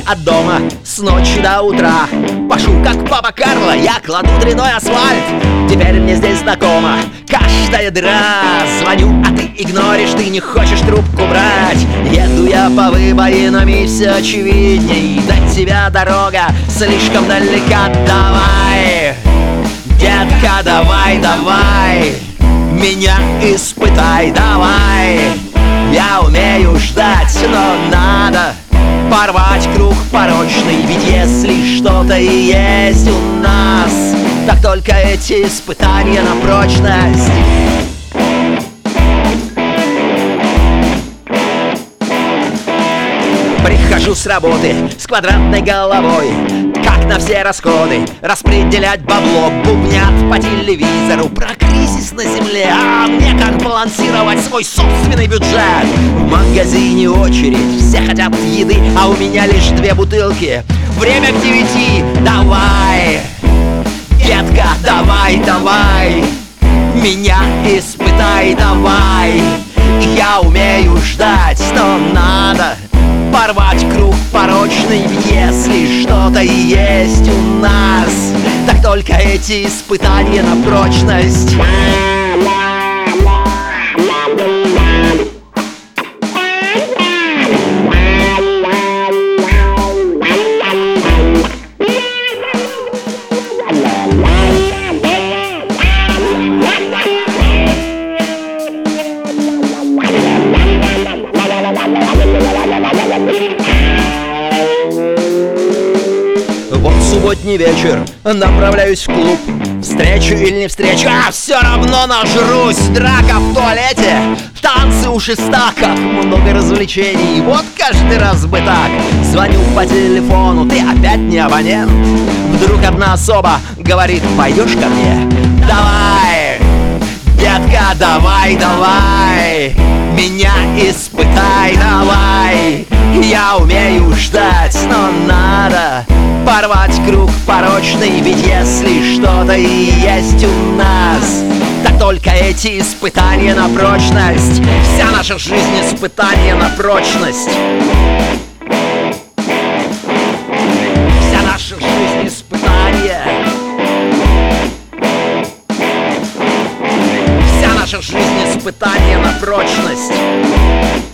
от дома с ночи до утра. Пашу, как папа Карло, я кладу дряной асфальт. Теперь мне здесь знакома каждая дыра. Звоню, а ты игноришь, ты не хочешь трубку брать. Еду я по выбоинам, и все очевидней. До тебя дорога слишком далека. Давай, детка, давай, давай, меня испытай, давай. Я умею ждать, но надо порвать круг порочный. Ведь если что-то и есть у нас, так только эти испытания на прочность. Прихожу с работы с квадратной головой, как на все расходы распределять бабло. Бубнят по телевизору про кризис на земле, а мне как балансировать свой собственный бюджет? В магазине очередь, все хотят еды, а у меня лишь 2 бутылки. Время к 9, давай, детка, давай, давай, меня испытай, давай. Я умею ждать, но надо порвать круг порочный. Если что-то и есть у нас, так только эти испытания на прочность. Вот субботний вечер, направляюсь в клуб. Встречу или не встречу, а все равно нажрусь. Драка в туалете, танцы у шеста, как много развлечений. Вот каждый раз бы так. Звоню по телефону, ты опять не абонент. Вдруг одна особа говорит: пойдешь ко мне? Давай, детка, давай, давай, меня испытай, давай. Я умею ждать, но надо порвать круг порочный. Ведь если что-то и есть у нас, так только эти испытания на прочность. Вся наша жизнь испытания на прочность. Вся наша жизнь испытания. Вся наша жизнь испытания на прочность.